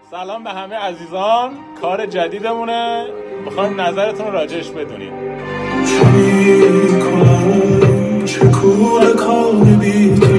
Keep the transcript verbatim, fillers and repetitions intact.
سلام به همه عزیزان، کار جدیدمونه، میخوایم نظرتون راجعش بدونیم. چه کنم چه کوره کار بی